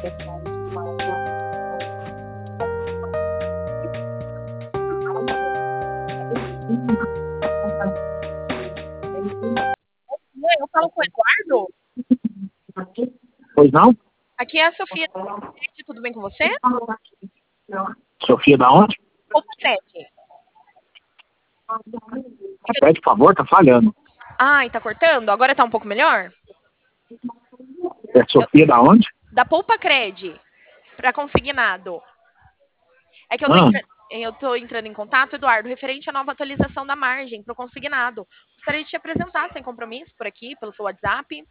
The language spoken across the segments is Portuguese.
Oi, eu falo com o Eduardo? Pois não? Aqui é a Sofia. Tudo bem com você? Sofia da onde? Opa, sete. Repete, por favor, tá falhando. Ai, tá cortando? Agora tá um pouco melhor? É Sofia da onde? Da Poupa Cred para consignado. É que Ah, eu tô entrando em contato, Eduardo, referente à nova atualização da margem para o consignado. Gostaria de te apresentar sem compromisso por aqui, pelo seu WhatsApp.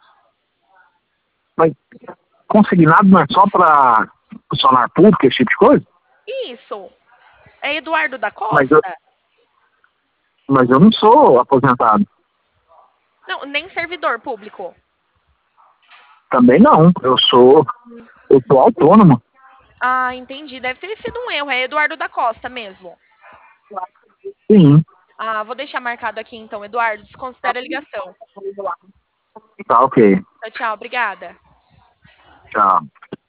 mas consignado não é só para funcionário público, esse tipo de coisa? Isso. É Eduardo da Mas eu, Costa? mas eu não sou aposentado. Não, nem servidor público. Também não. Eu sou autônomo. Ah, entendi. Deve ter sido um erro. É Eduardo da Costa mesmo. Sim, Ah, vou deixar marcado aqui então, Eduardo. Desconsidera a ligação. tá ok. Tchau, tchau. Obrigada. Tchau.